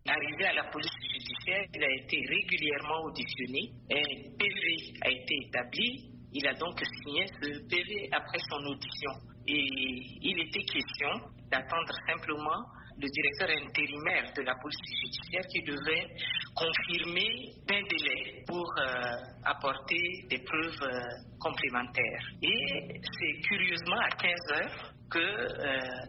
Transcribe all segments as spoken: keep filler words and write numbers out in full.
Arrivé à la police judiciaire, il a été régulièrement auditionné. Un P V a été établi. Il a donc signé ce P V après son audition. Et il était question d'attendre simplement le directeur intérimaire de la police judiciaire qui devait confirmer un délai pour euh, apporter des preuves euh, complémentaires. Et c'est curieusement à quinze heures que euh,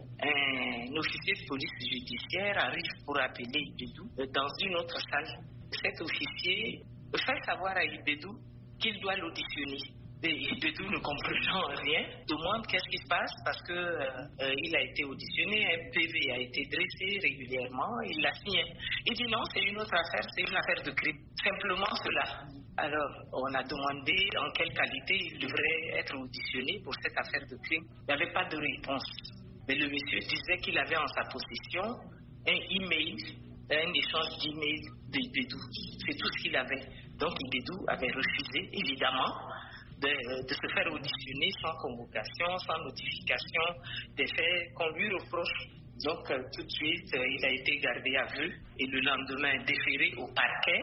un officier de police judiciaire arrive pour appeler Ibedou dans une autre salle. Cet officier fait savoir à Ibedou qu'il doit l'auditionner. Et Ibedou, ne comprenant rien, demande qu'est-ce qui se passe parce que euh, il a été auditionné, un P V a été dressé régulièrement, il l'a signé. Il dit non, c'est une autre affaire, c'est une affaire de crime. Simplement cela. Alors, on a demandé en quelle qualité il devrait être auditionné pour cette affaire de crime. Il n'y avait pas de réponse. Mais le monsieur disait qu'il avait en sa possession un email, un échange d'email d'Ibedou. C'est tout ce qu'il avait. Donc, Ibedou avait refusé, évidemment, De, de se faire auditionner sans convocation, sans notification des faits qu'on lui reproche. Donc euh, tout de suite, euh, il a été gardé à vue et le lendemain déféré au parquet.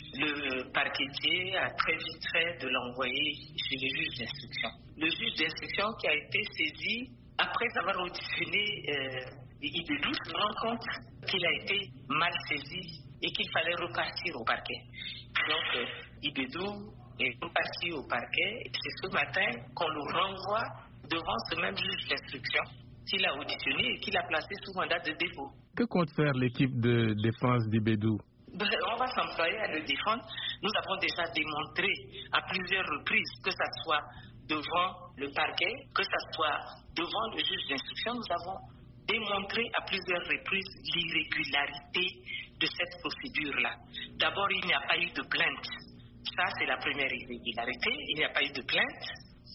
Le parquetier a très vite fait de l'envoyer chez le juge d'instruction. Le juge d'instruction qui a été saisi après avoir auditionné euh, Ibedou se rend compte qu'il a été mal saisi et qu'il fallait repartir au parquet. Donc euh, Ibedou est reparti au parquet et c'est ce matin qu'on le renvoie devant ce même juge d'instruction qu'il a auditionné et qu'il a placé sous mandat de dépôt. Que compte faire l'équipe de défense d'Ibedou? Ben, on va s'employer à le défendre. Nous avons déjà démontré à plusieurs reprises, que ce soit devant le parquet, que ce soit devant le juge d'instruction, nous avons démontré à plusieurs reprises l'irrégularité de cette procédure-là. D'abord, il n'y a pas eu de plainte. Ça, c'est la première irrégularité. Il n'y a pas eu de plainte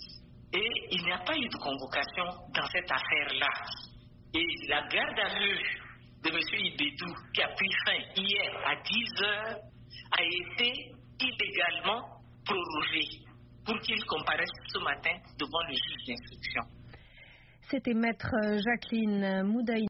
et il n'y a pas eu de convocation dans cette affaire-là. Et la garde à vue de M. Ibedou, qui a pris fin hier à dix heures, a été illégalement prorogée pour qu'il comparaisse ce matin devant le juge d'instruction. C'était maître Jacqueline Moudaï.